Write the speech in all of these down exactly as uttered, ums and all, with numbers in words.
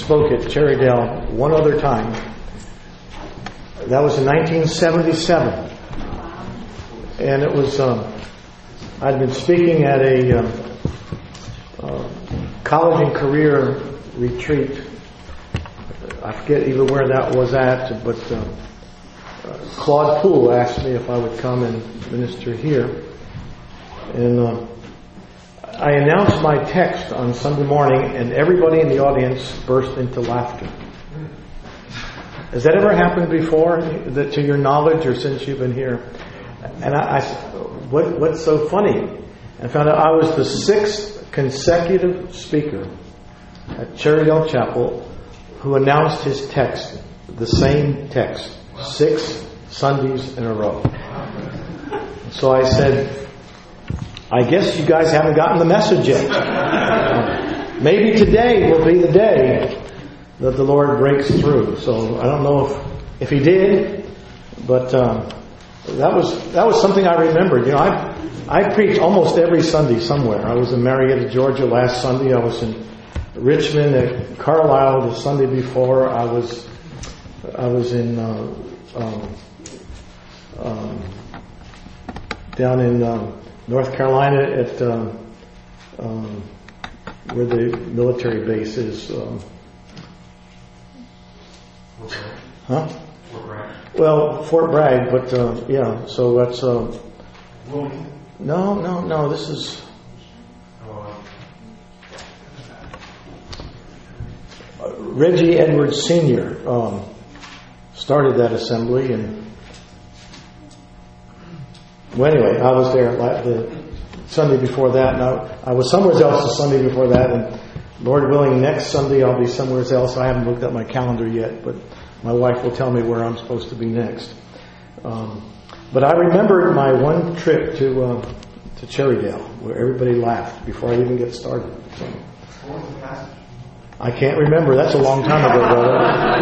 spoke at Cherrydale one other time. That was in nineteen seventy-seven. And it was, um, I'd been speaking at a um, uh, college and career retreat. I forget even where that was at, but uh, uh, Claude Poole asked me if I would come and minister here. And uh, I announced my text on Sunday morning, and everybody in the audience burst into laughter. Has that ever happened before, that to your knowledge, or since you've been here? And I, I what, what's so funny? I found out I was the sixth consecutive speaker at Cherrydale Chapel who announced his text, the same text, six Sundays in a row. So I said, I guess you guys haven't gotten the message yet. Uh, maybe today will be the day that the Lord breaks through. So I don't know if, if He did, but um, that was that was something I remembered. You know, I I preached almost every Sunday somewhere. I was in Marietta, Georgia last Sunday. I was in Richmond, at Carlisle the Sunday before. I was I was in uh, um, um, down in um, North Carolina at um, um, where the military base is. Um, huh? Fort Bragg. Well, Fort Bragg, but uh, yeah. So that's uh, no, no, no. This is. Reggie Edwards Senior um, started that assembly, and well, anyway, I was there the Sunday before that, and I, I was somewhere else the Sunday before that, and Lord willing, next Sunday I'll be somewhere else. I haven't looked at my calendar yet, but my wife will tell me where I'm supposed to be next. Um, but I remember my one trip to uh, to Cherrydale, where everybody laughed before I even get started. So, what was the passage? I can't remember. That's a long time ago, brother.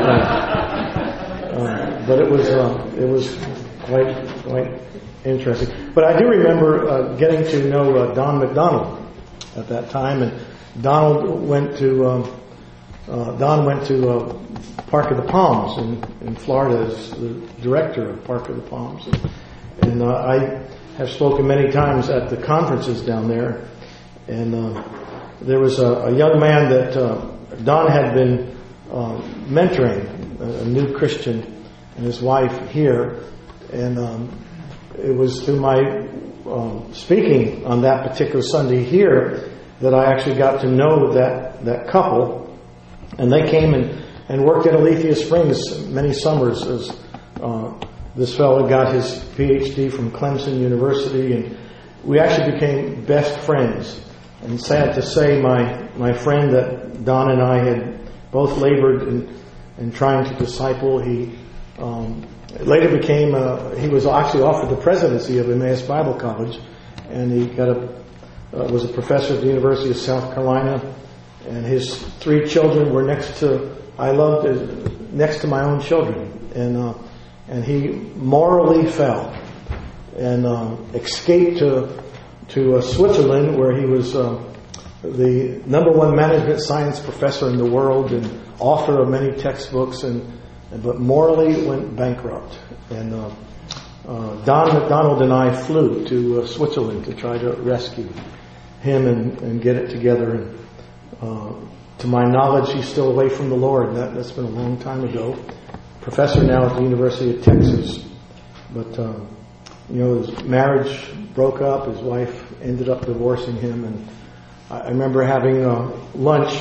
Uh, uh, but it was uh, it was quite quite interesting. But I do remember uh, getting to know uh, Don McDonald at that time, and Donald went to um, uh, Don went to uh, Park of the Palms in, in Florida as the director of Park of the Palms, and, and uh, I have spoken many times at the conferences down there, and uh, there was a, a young man that. Uh, Don had been uh, mentoring a, a new Christian and his wife here, and um, it was through my um, speaking on that particular Sunday here that I actually got to know that, that couple, and they came and, and worked at Alethea Springs many summers as uh, this fellow got his P H D from Clemson University, and we actually became best friends. And sad to say, my, my friend that Don and I had both labored in, in trying to disciple, he um, later became, a, he was actually offered the presidency of Emmaus Bible College, and he got a, uh, was a professor at the University of South Carolina, and his three children were next to, I loved it, next to my own children, and uh, and he morally fell, and uh, escaped to to uh, Switzerland, where he was uh, the number one management science professor in the world and author of many textbooks, and, and but morally went bankrupt. And uh, uh, Don McDonald and I flew to uh, Switzerland to try to rescue him and, and get it together. And uh, to my knowledge, he's still away from the Lord. That, that's been a long time ago. Professor now at the University of Texas, but. Um, You know, his marriage broke up. His wife ended up divorcing him, and I remember having uh, lunch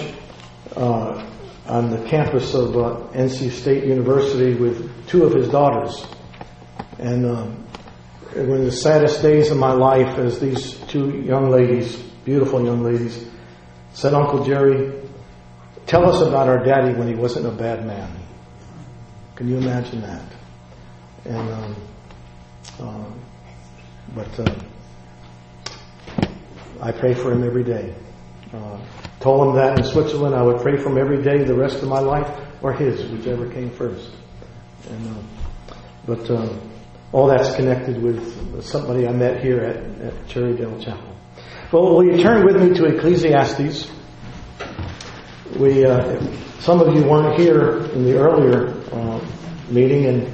uh, on the campus of uh, N C State University with two of his daughters. And uh, it was the saddest days of my life as these two young ladies, beautiful young ladies, said, "Uncle Jerry, tell us about our daddy when he wasn't a bad man." Can you imagine that? And um, Um, but uh, I pray for him every day. Uh, told him that in Switzerland I would pray for him every day the rest of my life, or his, whichever came first. And uh, but uh, all that's connected with somebody I met here at, at Cherrydale Chapel. Well, will you turn with me to Ecclesiastes? we uh, some of you weren't here in the earlier uh, meeting, and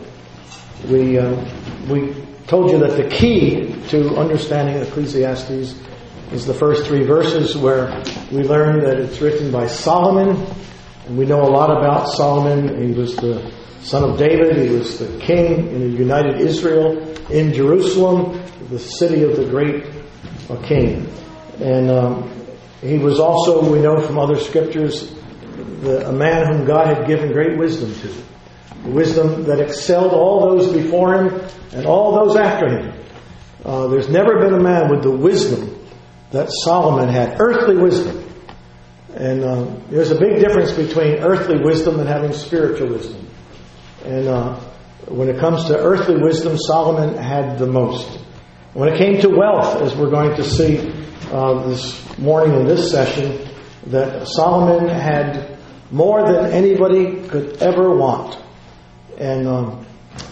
we uh, we told you that the key to understanding Ecclesiastes is the first three verses, where we learn that it's written by Solomon, and we know a lot about Solomon. He was the son of David. He was the king in a united Israel in Jerusalem, the city of the great uh, king. And um, he was also, we know from other scriptures, the, a man whom God had given great wisdom to. Wisdom that excelled all those before him and all those after him. Uh, there's never been a man with the wisdom that Solomon had, earthly wisdom. And uh, there's a big difference between earthly wisdom and having spiritual wisdom. And uh, when it comes to earthly wisdom, Solomon had the most. When it came to wealth, as we're going to see uh, this morning in this session, that Solomon had more than anybody could ever want. And um,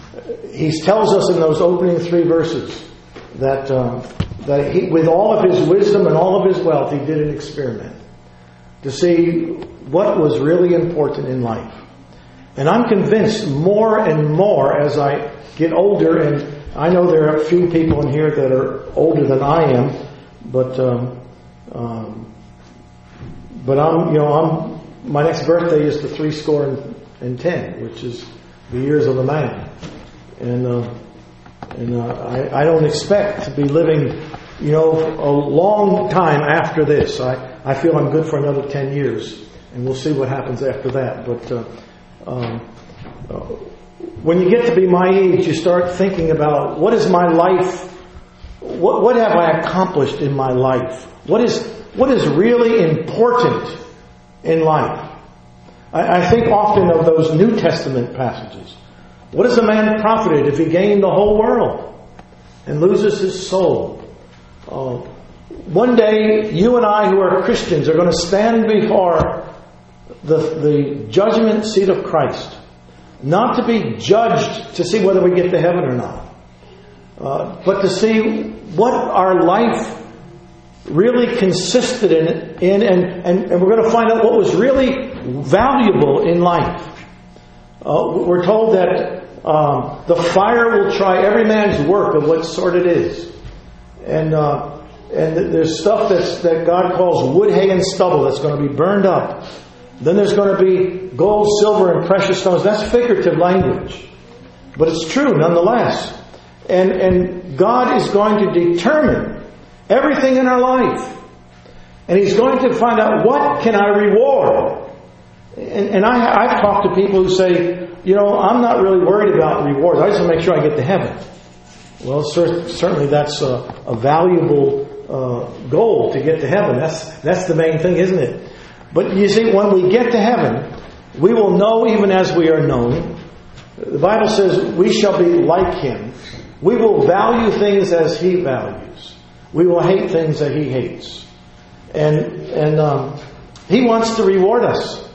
he tells us in those opening three verses that um, that he, with all of his wisdom and all of his wealth, he did an experiment to see what was really important in life. And I'm convinced more and more as I get older, and I know there are a few people in here that are older than I am, but um, um, but I'm you know I'm my next birthday is the three score and, and ten, which is the years of a man, and uh, and uh, I, I don't expect to be living you know a long time after this. I I feel I'm good for another ten years, and we'll see what happens after that. But uh, um, uh, when you get to be my age, you start thinking about what is my life. What what have I accomplished in my life? What is what is really important in life? I, I think often of those New Testament passages. What is a man profited if he gained the whole world and loses his soul? Uh, one day, you and I who are Christians are going to stand before the, the judgment seat of Christ. Not to be judged to see whether we get to heaven or not. Uh, but to see what our life really consisted in, in and, and, and we're going to find out what was really valuable in life. Uh, we're told that um, the fire will try every man's work of what sort it is. And uh, and there's stuff that's, that God calls wood, hay, and stubble that's going to be burned up. Then there's going to be gold, silver, and precious stones. That's figurative language. But it's true nonetheless. And, and God is going to determine everything in our life. And He's going to find out, what can I reward? And, and I, I've talked to people who say, you know, I'm not really worried about rewards. I just want to make sure I get to heaven. Well, cer- certainly that's a, a valuable uh, goal to get to heaven. That's that's the main thing, isn't it? But you see, when we get to heaven, we will know even as we are known. The Bible says we shall be like Him. We will value things as He values. We will hate things that He hates. And and um, He wants to reward us.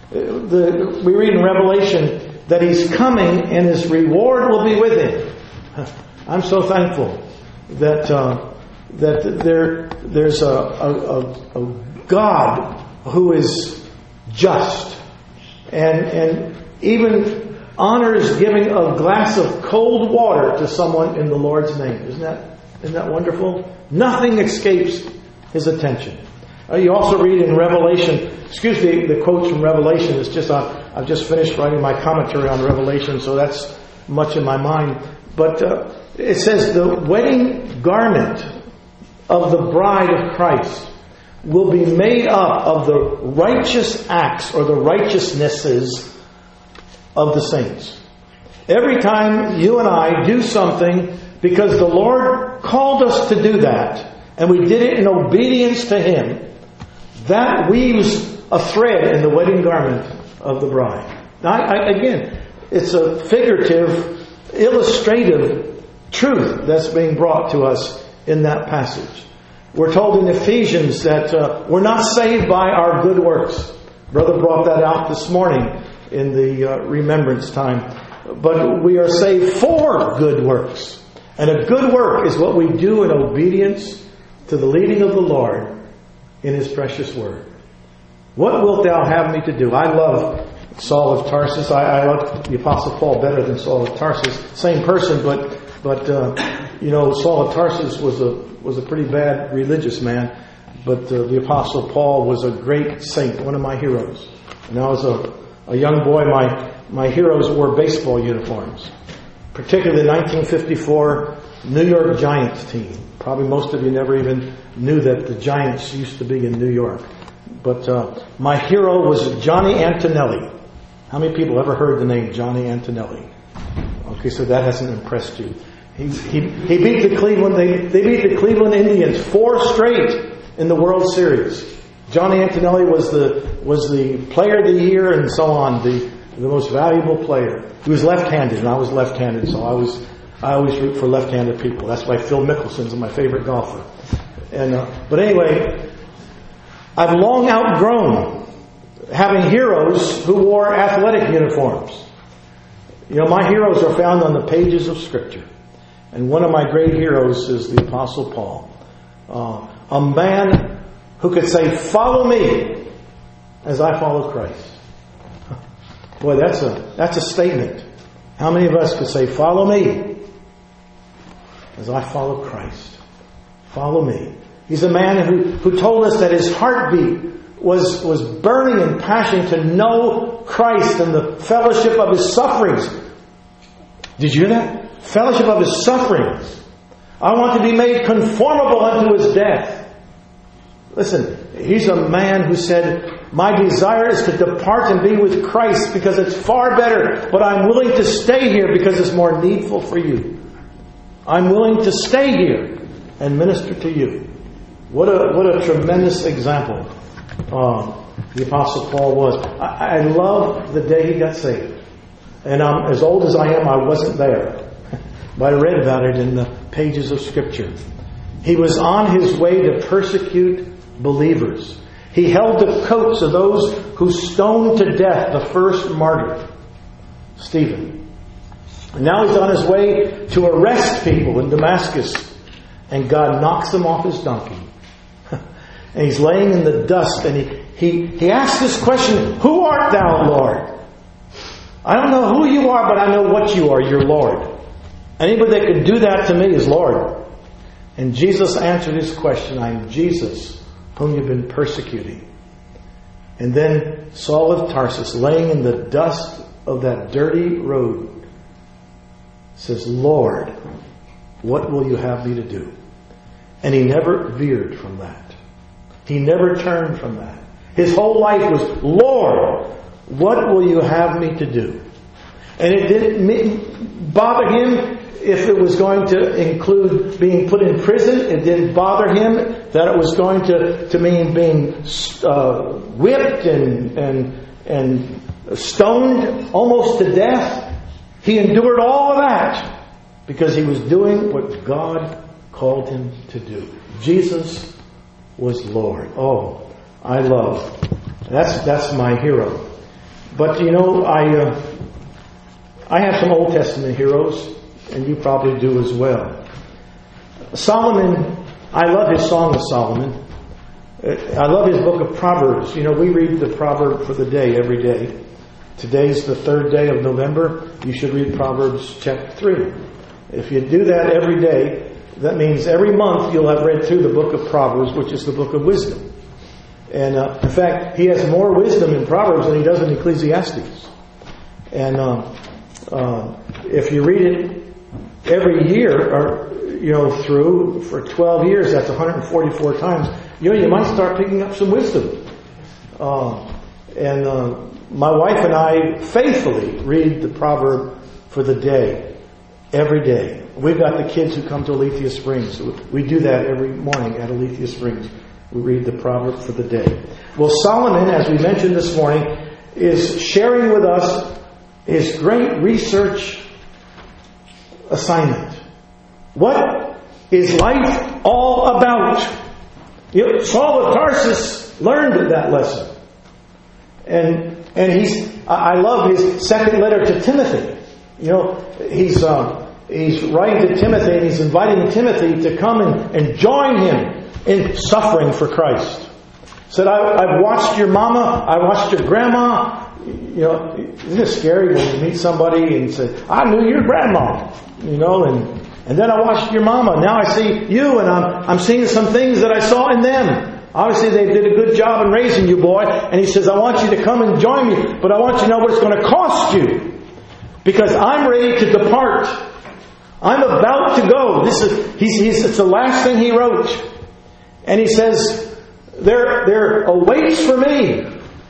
The, we read in Revelation that He's coming and His reward will be with Him. I'm so thankful that uh, that there there's a, a, a, a God who is just and and even honors giving a glass of cold water to someone in the Lord's name. Isn't that isn't that wonderful? Nothing escapes His attention. Uh, you also read in Revelation. Excuse me, the quotes from Revelation is just uh, I've just finished writing my commentary on Revelation, so that's much in my mind. But uh, it says the wedding garment of the bride of Christ will be made up of the righteous acts or the righteousnesses of the saints. Every time you and I do something because the Lord called us to do that, and we did it in obedience to Him, that weaves a thread in the wedding garment of the bride. Now, I, again, it's a figurative, illustrative truth that's being brought to us in that passage. We're told in Ephesians that uh, we're not saved by our good works. Brother brought that out this morning in the uh, remembrance time. But we are saved for good works. And a good work is what we do in obedience to the leading of the Lord in His precious Word. What wilt thou have me to do? I love Saul of Tarsus. I, I love the Apostle Paul better than Saul of Tarsus. Same person, but but uh, you know, Saul of Tarsus was a was a pretty bad religious man. But uh, the Apostle Paul was a great saint, one of my heroes. And I was a, a young boy. My my heroes wore baseball uniforms, particularly the nineteen fifty-four New York Giants team. Probably most of you never even knew that the Giants used to be in New York. But uh, my hero was Johnny Antonelli. How many people ever heard the name Johnny Antonelli? Okay, so that hasn't impressed you. He he, he beat the Cleveland. They they beat the Cleveland Indians four straight in the World Series. Johnny Antonelli was the was the player of the year and so on. The the most valuable player. He was left-handed, and I was left-handed, so I was I always root for left-handed people. That's why Phil Mickelson's my favorite golfer. And uh, but anyway. I've long outgrown having heroes who wore athletic uniforms. You know, my heroes are found on the pages of Scripture. And one of my great heroes is the Apostle Paul. Uh, a man who could say, "Follow me as I follow Christ." Boy, that's a, that's a statement. How many of us could say, "Follow me as I follow Christ"? Follow me. He's a man who, who told us that his heartbeat was, was burning in passion to know Christ and the fellowship of His sufferings. Did you hear that? Fellowship of His sufferings. I want to be made conformable unto His death. Listen, he's a man who said, "My desire is to depart and be with Christ because it's far better, but I'm willing to stay here because it's more needful for you. I'm willing to stay here and minister to you." What a what a tremendous example uh, the Apostle Paul was. I, I love the day he got saved. And um, as old as I am, I wasn't there. But I read about it in the pages of Scripture. He was on his way to persecute believers. He held the coats of those who stoned to death the first martyr, Stephen. And now he's on his way to arrest people in Damascus. And God knocks him off his donkey. And he's laying in the dust, and he, he, he asks this question, "Who art thou, Lord?" I don't know who you are, but I know what you are. You're Lord. Anybody that could do that to me is Lord. And Jesus answered his question, "I'm Jesus, whom you've been persecuting." And then Saul of Tarsus, laying in the dust of that dirty road, says, "Lord, what will you have me to do?" And he never veered from that. He never turned from that. His whole life was, "Lord, what will you have me to do?" And it didn't bother him if it was going to include being put in prison. It didn't bother him that it was going to, to mean being uh, whipped and, and, and stoned almost to death. He endured all of that because he was doing what God called him to do. Jesus was Lord. Oh, I love. That's that's my hero. But you know, I uh, I have some Old Testament heroes, and you probably do as well. Solomon, I love his Song of Solomon. I love his book of Proverbs. You know, we read the proverb for the day every day. Today's the third day of November. You should read Proverbs chapter three. If you do that every day, that means every month you'll have read through the book of Proverbs, which is the book of wisdom. And uh, in fact, he has more wisdom in Proverbs than he does in Ecclesiastes. And uh, uh, if you read it every year, or you know, through for twelve years, that's one hundred forty-four times. You know, you might start picking up some wisdom. Uh, and uh, my wife and I faithfully read the proverb for the day, every day. We've got the kids who come to Alethea Springs. We do that every morning at Alethea Springs. We read the proverb for the day. Well, Solomon, as we mentioned this morning, is sharing with us his great research assignment. What is life all about? You know, Saul of Tarsus learned that lesson. And and he's I love his second letter to Timothy. You know, he's uh, He's writing to Timothy, and he's inviting Timothy to come and, and join him in suffering for Christ. Said, I, I've watched your mama, I watched your grandma. You know, isn't it scary when you meet somebody and say, I knew your grandma, you know, and, and then I watched your mama. Now I see you, and I'm, I'm seeing some things that I saw in them. Obviously they did a good job in raising you, boy. And he says, I want you to come and join me, but I want you to know what it's going to cost you. Because I'm ready to depart. I'm about to go. This is, he's, he's, it's the last thing he wrote. And he says, there, there awaits for me.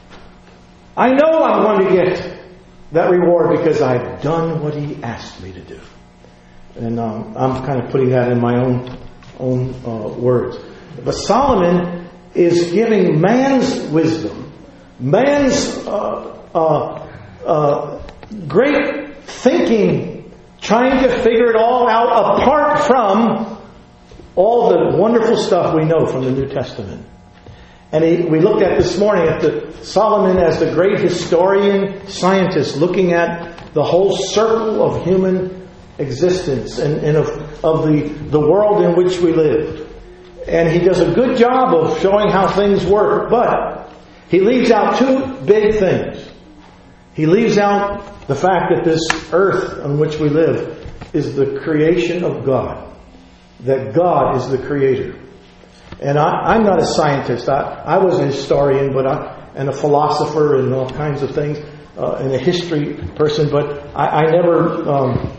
I know I'm going to get that reward because I've done what He asked me to do. And um, I'm kind of putting that in my own own uh, words. But Solomon is giving man's wisdom, man's uh, uh, uh, great thinking, trying to figure it all out apart from all the wonderful stuff we know from the New Testament. And he, we looked at this morning at the Solomon as the great historian, scientist, looking at the whole circle of human existence and, and of, of the, the world in which we live. And he does a good job of showing how things work, but he leaves out two big things. He leaves out the fact that this earth on which we live is the creation of God. That God is the creator. And I, I'm not a scientist. I, I was a historian, but I, and a philosopher and all kinds of things, uh, and a history person. But I, I never, um,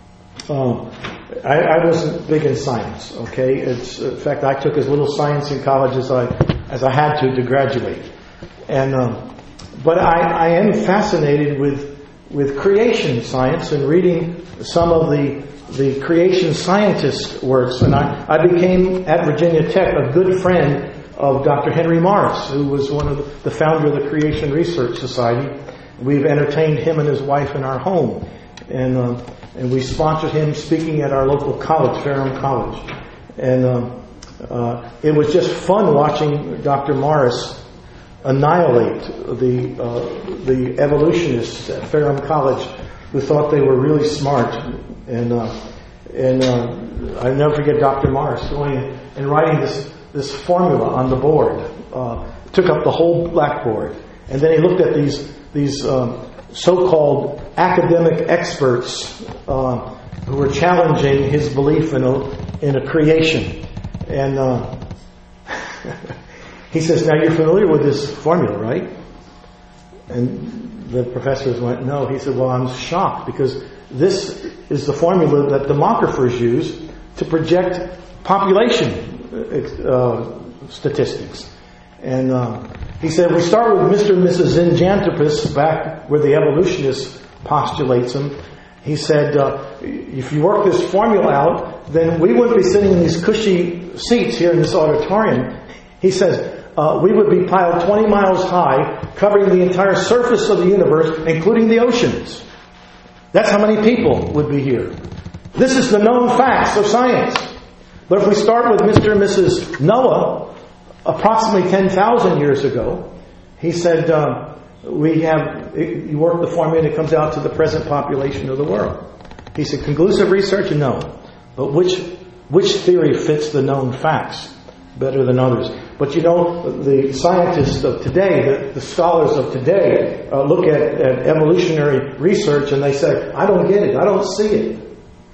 um, I, I wasn't big in science. Okay, it's in fact I took as little science in college as I as I had to to graduate. And um, but I, I am fascinated with with creation science and reading some of the. the creation scientist works, and I, I became at Virginia Tech a good friend of Doctor Henry Morris, who was one of the, the founder of the Creation Research Society. We've entertained him and his wife in our home, and uh, and we sponsored him speaking at our local college, Ferrum College, and um, uh, it was just fun watching Doctor Morris annihilate the uh, the evolutionists at Ferrum College who thought they were really smart. And uh, and uh, I never forget Doctor Morris going and writing this this formula on the board. Uh, took up the whole blackboard, and then he looked at these these um, so-called academic experts uh, who were challenging his belief in a in a creation. And uh, he says, "Now you're familiar with this formula, right?" And the professors went, "No." He said, "Well, I'm shocked because this is the formula that demographers use to project population uh, statistics." And uh, he said, we start with Mister and Missus Zinjanthropus, back where the evolutionist postulates them. He said, uh, if you work this formula out, then we wouldn't be sitting in these cushy seats here in this auditorium. He says, uh, we would be piled twenty miles high, covering the entire surface of the universe, including the oceans. That's how many people would be here. This is the known facts of science. But if we start with Mister and Missus Noah, approximately ten thousand years ago, he said, uh, we have, you work the formula and it comes out to the present population of the world. He said, conclusive research? No. But which which theory fits the known facts better than others? But you know, the scientists of today, the, the scholars of today, uh, look at, at evolutionary research and they say, I don't get it, I don't see it.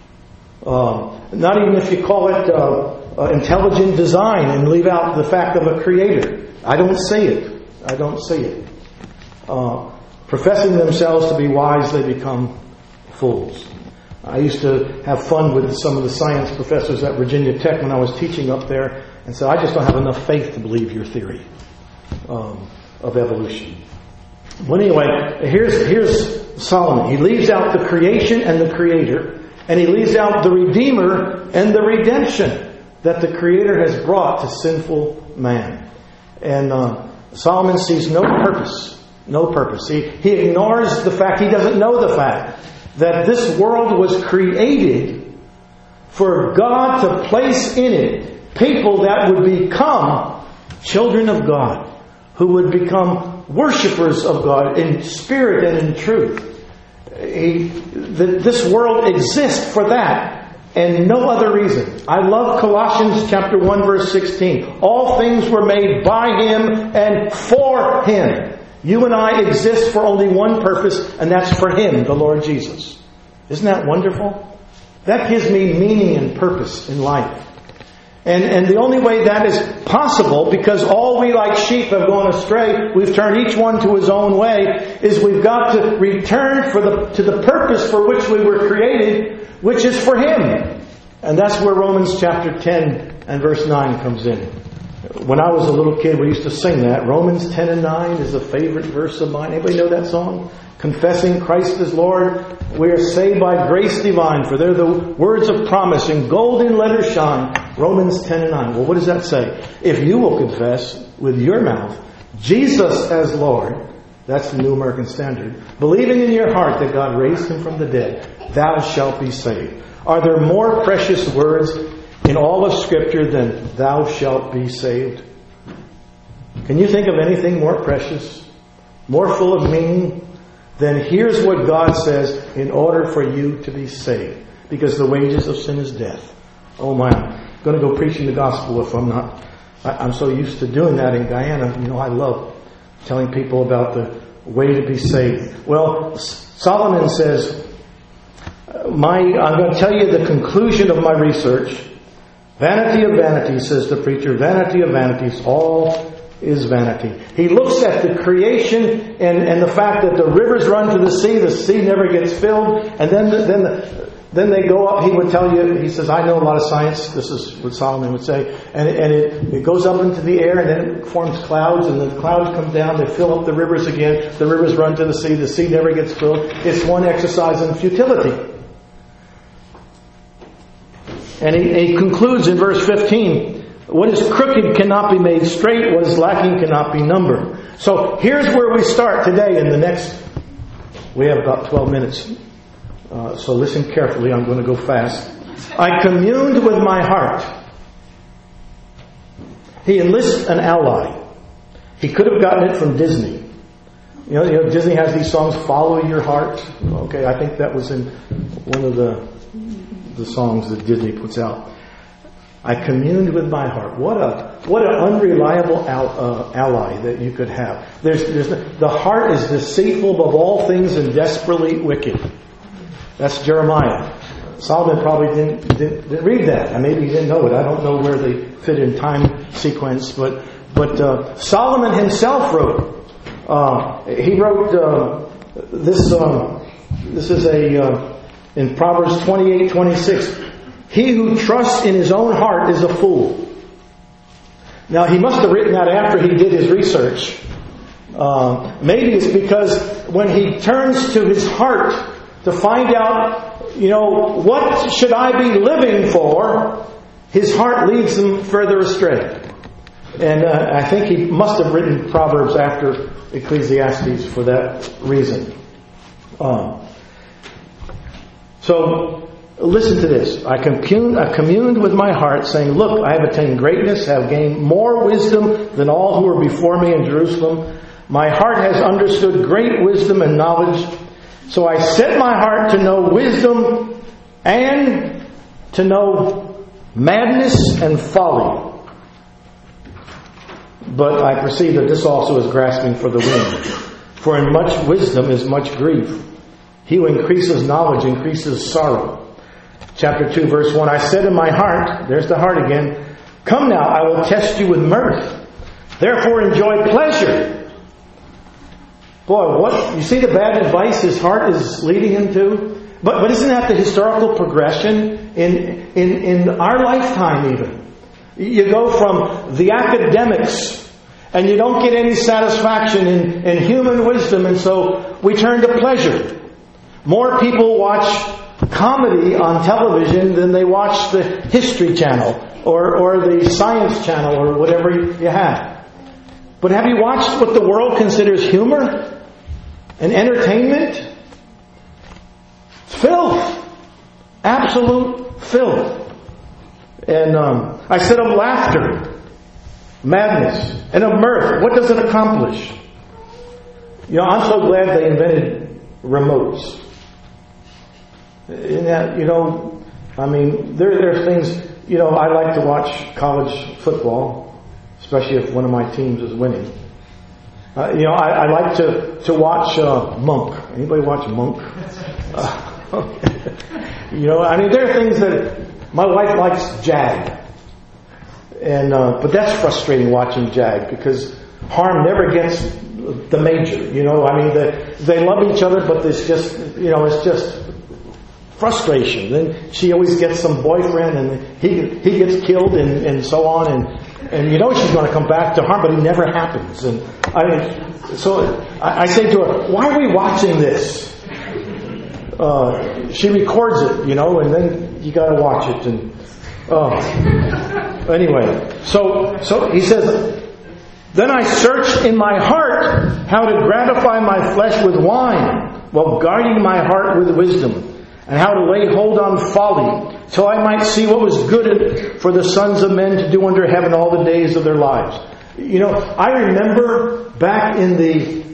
Uh, not even if you call it uh, uh, intelligent design and leave out the fact of a creator. I don't see it. I don't see it. Uh, professing themselves to be wise, they become fools. I used to have fun with some of the science professors at Virginia Tech when I was teaching up there, and so I just don't have enough faith to believe your theory um, of evolution. Well, anyway, here's here's Solomon. He leaves out the creation and the creator, and he leaves out the redeemer and the redemption that the creator has brought to sinful man. And uh, Solomon sees no purpose, no purpose. He he ignores the fact, he doesn't know the fact that this world was created for God to place in it people that would become children of God, who would become worshipers of God in spirit and in truth. He, the, this world exists for that. and no other reason. I love Colossians chapter one verse sixteen. All things were made by Him and for Him. You and I exist for only one purpose, and that's for Him, the Lord Jesus. Isn't that wonderful? That gives me meaning and purpose in life. And, and the only way that is possible, because all we like sheep have gone astray, we've turned each one to his own way, is we've got to return for the, to the purpose for which we were created, which is for Him. And that's where Romans chapter ten and verse nine comes in. When I was a little kid, we used to sing that. Romans ten and nine is a favorite verse of mine. Anybody know that song? Confessing Christ as Lord, we are saved by grace divine, for they're the words of promise in golden letters shine. Romans ten and nine. Well, what does that say? If you will confess with your mouth Jesus as Lord, that's the New American Standard, believing in your heart that God raised Him from the dead, thou shalt be saved. Are there more precious words in all of Scripture than thou shalt be saved? Can you think of anything more precious, more full of meaning than here's what God says in order for you to be saved? Because the wages of sin is death. Oh my, I'm going to go preaching the gospel if I'm not. I'm so used to doing that in Guyana. You know, I love telling people about the way to be saved. Well, Solomon says, "My, I'm going to tell you the conclusion of my research. Vanity of vanities, says the preacher, vanity of vanities, all is vanity." He looks at the creation and, and the fact that the rivers run to the sea, the sea never gets filled, and then the, then the, then they go up. He would tell you, he says, I know a lot of science. This is what Solomon would say. And, and it, it goes up into the air and then it forms clouds, and the clouds come down, they fill up the rivers again. The rivers run to the sea, the sea never gets filled. It's one exercise in futility. And he, he concludes in verse fifteen, what is crooked cannot be made straight, what is lacking cannot be numbered. So here's where we start today in the next, we have about twelve minutes. Uh, so listen carefully, I'm going to go fast. I communed with my heart. He enlists an ally. He could have gotten it from Disney. You know, you know, Disney has these songs, Follow Your Heart. Okay, I think that was in one of the the songs that Disney puts out. I communed with my heart. What a what an unreliable al, uh, ally that you could have. There's, there's the heart is deceitful above all things and desperately wicked. That's Jeremiah. Solomon probably didn't, didn't, didn't read that. And maybe he didn't know it. I don't know where they fit in time sequence, but but uh, Solomon himself wrote. Uh, he wrote uh, this. Uh, this is a uh, in Proverbs twenty-eight twenty-six. He who trusts in his own heart is a fool. Now, he must have written that after he did his research. Uh, maybe it's because when he turns to his heart to find out, you know, what should I be living for, his heart leads him further astray. And uh, I think he must have written Proverbs after Ecclesiastes for that reason. Um, so... Listen to this. I communed, I communed with my heart, saying, look, I have attained greatness, have gained more wisdom than all who were before me in Jerusalem. My heart has understood great wisdom and knowledge. So I set my heart to know wisdom and to know madness and folly. But I perceive that this also is grasping for the wind. For in much wisdom is much grief. He who increases knowledge increases sorrow. Chapter two, verse one, I said in my heart, there's the heart again, come now, I will test you with mirth. Therefore enjoy pleasure. Boy, what, you see the bad advice his heart is leading him to? But, but isn't that the historical progression in, in, in our lifetime even? You go from the academics and you don't get any satisfaction in, in human wisdom, and so we turn to pleasure. More people watch comedy on television than they watch the History Channel or, or the Science Channel or whatever you have. But have you watched what the world considers humor and entertainment? It's filth. Absolute filth. And um, I said of laughter, madness, and of mirth. What does it accomplish? You know, I'm so glad they invented remotes. In that, you know, I mean, there, there are things, you know, I like to watch college football, especially if one of my teams is winning. Uh, you know, I, I like to, to watch uh, Monk. Anybody watch Monk? Uh, you know, I mean, there are things that my wife likes Jag. And, uh, but that's frustrating watching Jag because Harm never gets the major. You know, I mean, they, they love each other, but there's just, you know, it's just frustration. Then she always gets some boyfriend and he he gets killed and, and so on. And, and you know she's going to come back to Harm, but it never happens. And I mean, so I, I say to her, why are we watching this? Uh, she records it, you know, and then you got to watch it. And oh, anyway, so so he says, then I searched in my heart how to gratify my flesh with wine, while guarding my heart with wisdom, and how to lay hold on folly, till I might see what was good for the sons of men to do under heaven all the days of their lives. You know, I remember back in the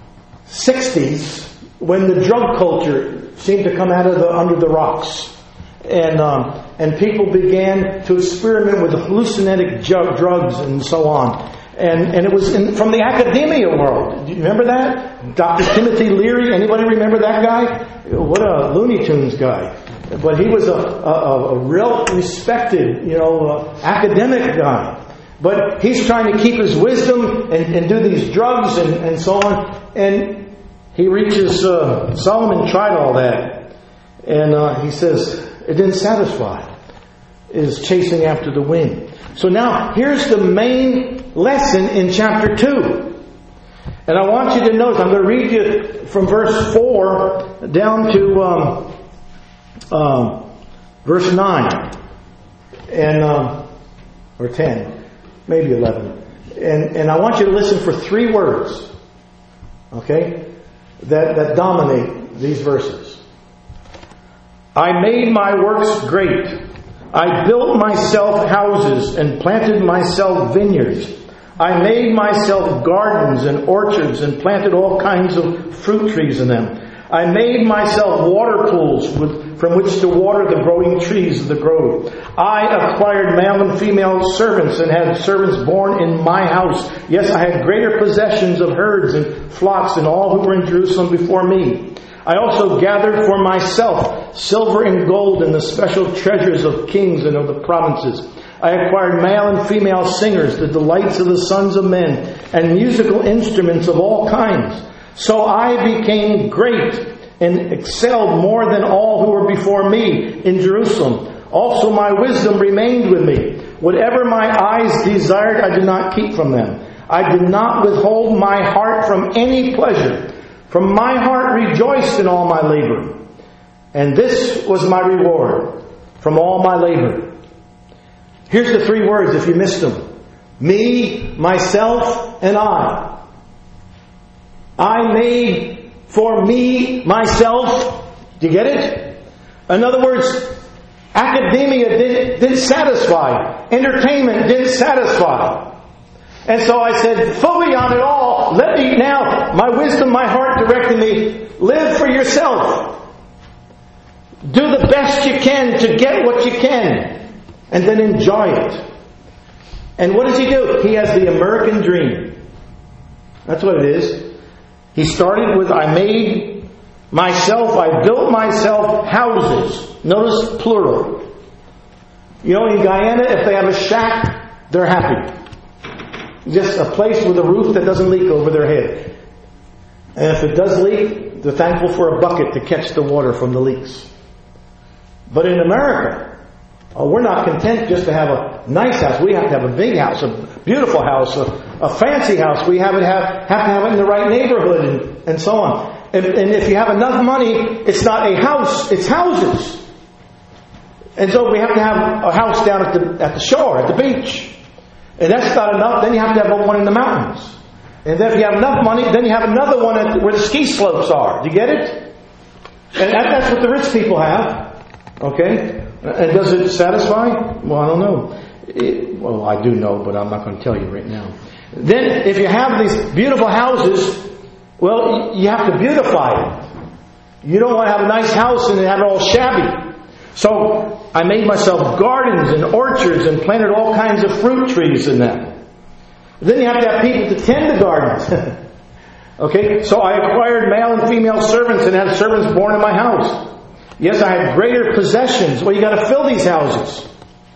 sixties when the drug culture seemed to come out of the under the rocks, and um, and people began to experiment with hallucinogenic ju- drugs and so on. And and it was in, from the academia world. Do you remember that? Doctor Timothy Leary. Anybody remember that guy? What a Looney Tunes guy. But he was a, a, a real respected, you know, uh, academic guy. But he's trying to keep his wisdom and, and do these drugs and, and so on. And he reaches, uh, Solomon tried all that. And uh, he says, it didn't satisfy. It is chasing after the wind. So now, here's the main lesson in chapter two. And I want you to notice, I'm going to read you from verse four down to um, um, verse nine. And, um, or ten, maybe eleven. And, and I want you to listen for three words, okay, that, that dominate these verses. I made my works great. I built myself houses and planted myself vineyards. I made myself gardens and orchards and planted all kinds of fruit trees in them. I made myself water pools with, from which to water the growing trees of the grove. I acquired male and female servants and had servants born in my house. Yes, I had greater possessions of herds and flocks than all who were in Jerusalem before me. I also gathered for myself silver and gold and the special treasures of kings and of the provinces. I acquired male and female singers, the delights of the sons of men, and musical instruments of all kinds. So I became great and excelled more than all who were before me in Jerusalem. Also my wisdom remained with me. Whatever my eyes desired, I did not keep from them. I did not withhold my heart from any pleasure. From my heart rejoiced in all my labor. And this was my reward from all my labor. Here's the three words if you missed them. Me, myself, and I. I made for me, myself. Do you get it? In other words, academia didn't, didn't satisfy. Entertainment didn't satisfy. And so I said, fully on it all, let me now, my wisdom, my heart directing me, live for yourself. Do the best you can to get what you can. And then enjoy it. And what does he do? He has the American dream. That's what it is. He started with, I made myself, I built myself houses. Notice plural. You know, in Guyana, if they have a shack, they're happy. Just a place with a roof that doesn't leak over their head. And if it does leak, they're thankful for a bucket to catch the water from the leaks. But in America, oh, we're not content just to have a nice house. We have to have a big house, a beautiful house, a, a fancy house. We have, it have, have to have it in the right neighborhood and, and so on. And, and if you have enough money, it's not a house, it's houses. And so we have to have a house down at the, at the shore, at the beach. And that's not enough, then you have to have one in the mountains. And then if you have enough money, then you have another one at where the ski slopes are. Do you get it? And that, that's what the rich people have. Okay? And does it satisfy? Well, I don't know. It, well, I do know, but I'm not going to tell you right now. Then, if you have these beautiful houses, well, you have to beautify it. You don't want to have a nice house and have it all shabby. So, I made myself gardens and orchards and planted all kinds of fruit trees in them. Then you have to have people to tend the gardens. Okay, so I acquired male and female servants and had servants born in my house. Yes, I had greater possessions. Well, you got to fill these houses.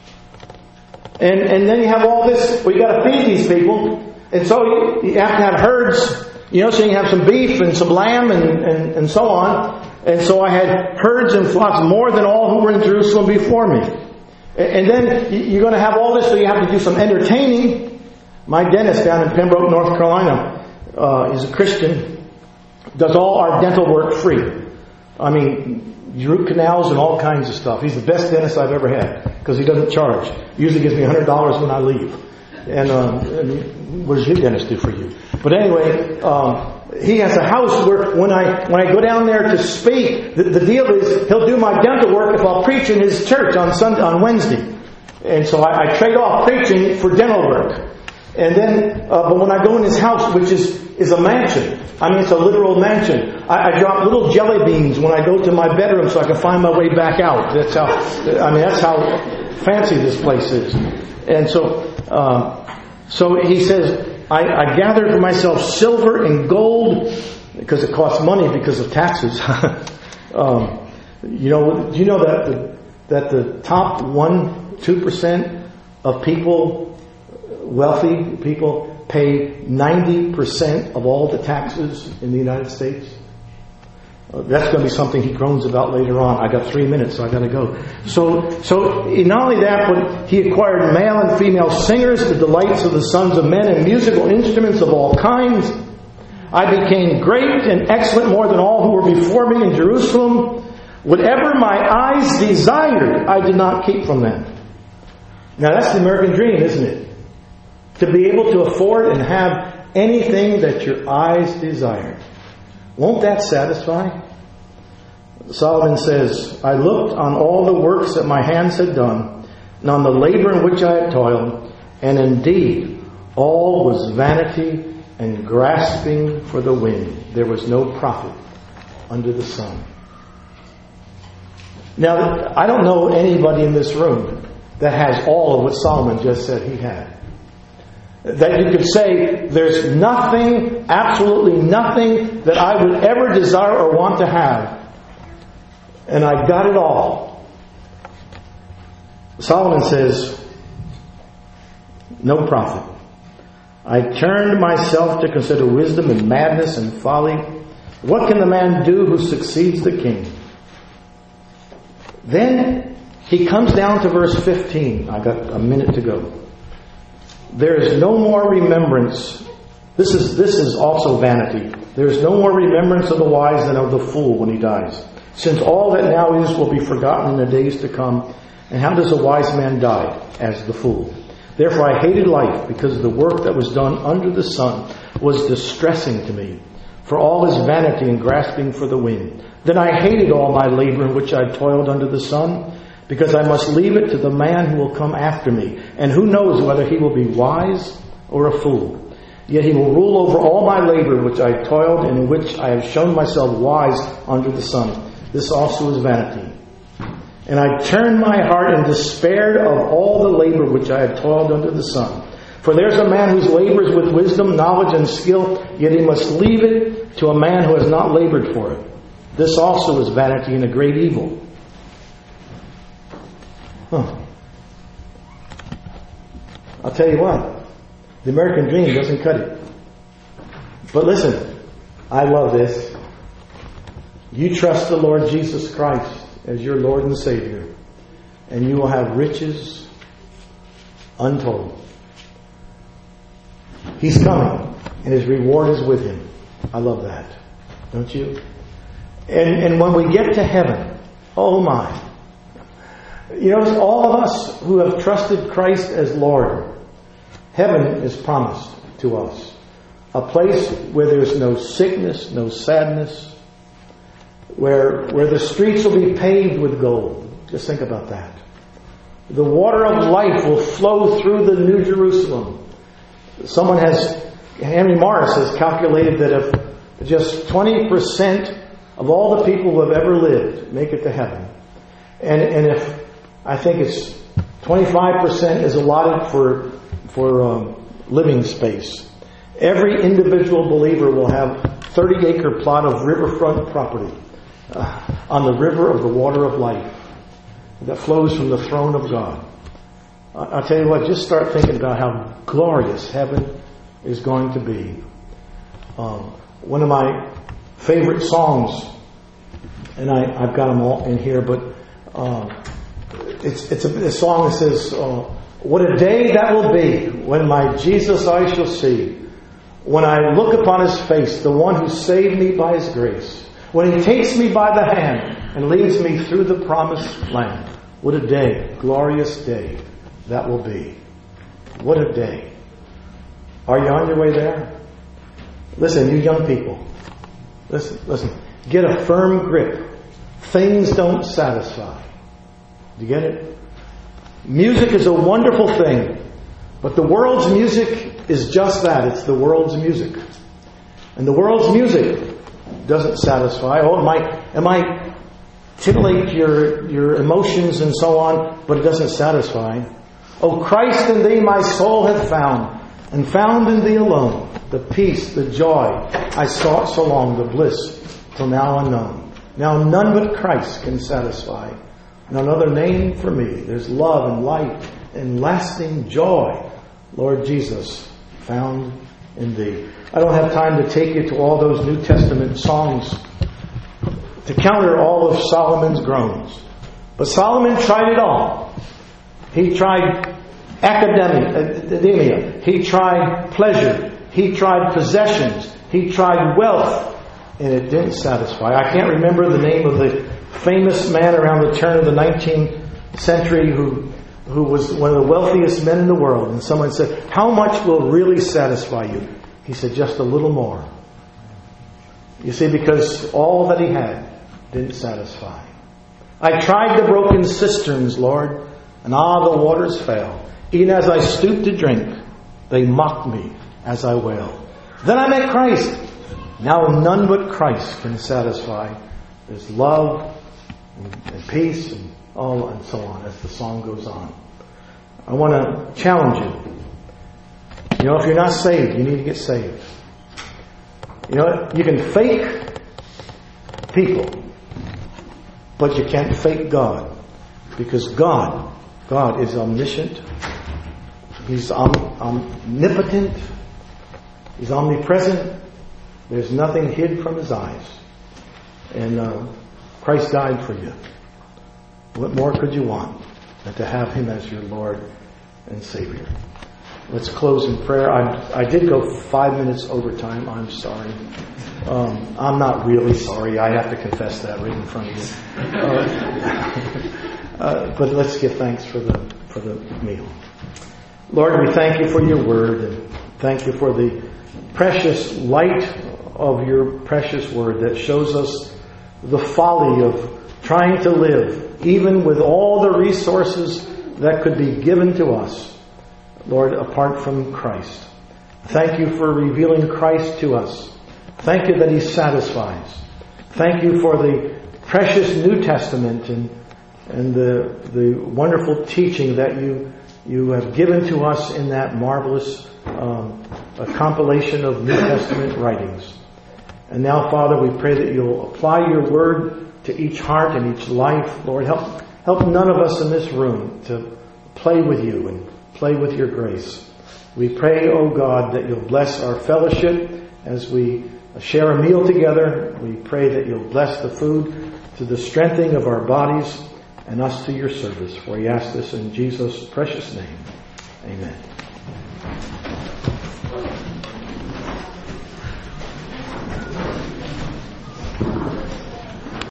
And and then you have all this, well, you got to feed these people. And so you, you have to have herds, you know, so you have some beef and some lamb and, and, and so on. And so I had herds and flocks more than all who were in Jerusalem before me. And then you're going to have all this, so you have to do some entertaining. My dentist down in Pembroke, North Carolina, uh, is a Christian, does all our dental work free. I mean, root canals and all kinds of stuff. He's the best dentist I've ever had because he doesn't charge. Usually gives me one hundred dollars when I leave. And, um, and what does your dentist do for you? But anyway, um, he has a house where when I when I go down there to speak, the, the deal is he'll do my dental work if I'll preach in his church on Sunday, on Wednesday. And so I, I trade off preaching for dental work. And then, uh, but when I go in his house, which is, is a mansion, I mean, it's a literal mansion. I, I drop little jelly beans when I go to my bedroom so I can find my way back out. That's how, I mean, that's how fancy this place is. And so, um, so he says, I, I gathered for myself silver and gold because it costs money because of taxes. um, you know, do you know that the, that the top one, two percent of people, wealthy people, pay ninety percent of all the taxes in the United States? Uh, that's going to be something he groans about later on. I got three minutes, so I got to go. So, so not only that, but he acquired male and female singers, the delights of the sons of men, and musical instruments of all kinds. I became great and excellent more than all who were before me in Jerusalem. Whatever my eyes desired, I did not keep from them. Now that's the American dream, isn't it? To be able to afford and have anything that your eyes desire. Won't that satisfy? Solomon says, I looked on all the works that my hands had done, and on the labor in which I had toiled, and indeed all was vanity and grasping for the wind. There was no profit under the sun. Now, I don't know anybody in this room that has all of what Solomon just said he had. That you could say, there's nothing, absolutely nothing that I would ever desire or want to have. And I got it all. Solomon says, no profit. I turned myself to consider wisdom and madness and folly. What can the man do who succeeds the king? Then he comes down to verse fifteen. I got a minute to go. There is no more remembrance. This is this is also vanity. There is no more remembrance of the wise than of the fool when he dies. Since all that now is will be forgotten in the days to come. And how does a wise man die? As the fool. Therefore I hated life, because the work that was done under the sun was distressing to me. For all is vanity and grasping for the wind. Then I hated all my labor in which I toiled under the sun, because I must leave it to the man who will come after me. And who knows whether he will be wise or a fool. Yet he will rule over all my labor which I toiled, and in which I have shown myself wise under the sun. This also is vanity. And I turned my heart and despaired of all the labor which I had toiled under the sun. For there's a man whose labors with wisdom, knowledge, and skill, yet he must leave it to a man who has not labored for it. This also is vanity and a great evil. Huh. I'll tell you what, the American dream doesn't cut it. But listen, I love this. You trust the Lord Jesus Christ as your Lord and Savior, and you will have riches untold. He's coming, and his reward is with him. I love that. Don't you? And and when we get to heaven, oh my. You know, all of us who have trusted Christ as Lord, heaven is promised to us. A place where there's no sickness, no sadness, where where the streets will be paved with gold. Just think about that. The water of life will flow through the New Jerusalem. Someone has, Henry Morris has calculated that if just twenty percent of all the people who have ever lived make it to heaven, and and if I think it's twenty-five percent is allotted for for um, living space. Every individual believer will have thirty acre plot of riverfront property uh, on the river of the water of life that flows from the throne of God. I, I'll tell you what, just start thinking about how glorious heaven is going to be. Um, one of my favorite songs, and I, I've got them all in here, but um, it's it's a, a song that says, uh, "What a day that will be when my Jesus I shall see. When I look upon His face, the one who saved me by His grace. When He takes me by the hand and leads me through the promised land. What a day, glorious day that will be." What a day. Are you on your way there? Listen, you young people. Listen, listen. Get a firm grip. Things don't satisfy. Do you get it? Music is a wonderful thing. But the world's music is just that. It's the world's music. And the world's music doesn't satisfy. Oh, it might, it might titillate your, your emotions and so on, but it doesn't satisfy. "O Christ, in Thee my soul hath found, and found in Thee alone the peace, the joy I sought so long, the bliss till now unknown. Now none but Christ can satisfy. None other name for me. There's love and light and lasting joy, Lord Jesus, found in Thee." I don't have time to take you to all those New Testament songs to counter all of Solomon's groans. But Solomon tried it all. He tried academia. He tried pleasure. He tried possessions. He tried wealth. And it didn't satisfy. I can't remember the name of the famous man around the turn of the nineteenth century who who was one of the wealthiest men in the world. And someone said, "How much will really satisfy you?" He said, "Just a little more." You see, because all that he had didn't satisfy. "I tried the broken cisterns, Lord, and ah, the waters fail. Even as I stooped to drink, they mocked me as I wail. Then I met Christ. Now none but Christ can satisfy. There's love and, and peace and all and so on as the song goes on." I want to challenge you. You know, if you're not saved, you need to get saved. You know, you can fake people, but you can't fake God. Because God, God is omniscient. He's om- omnipotent. He's omnipresent. There's nothing hid from His eyes. And uh, Christ died for you. What more could you want than to have Him as your Lord and Savior? Let's close in prayer. I, I did go five minutes over time. I'm sorry. Um, I'm not really sorry. I have to confess that right in front of you. Uh, uh, but let's give thanks for the for the meal. Lord, we thank You for Your Word, and thank You for the precious light of Your precious Word that shows us the folly of trying to live, even with all the resources that could be given to us, Lord, apart from Christ. Thank You for revealing Christ to us. Thank You that He satisfies. Thank You for the precious New Testament and and the the wonderful teaching that You You have given to us in that marvelous um, a compilation of New Testament writings. And now, Father, we pray that You'll apply Your Word to each heart and each life. Lord, help help none of us in this room to play with You and play with Your grace. We pray, O God, that You'll bless our fellowship as we share a meal together. We pray that You'll bless the food to the strengthening of our bodies and us to Your service. For we ask this in Jesus' precious name. Amen.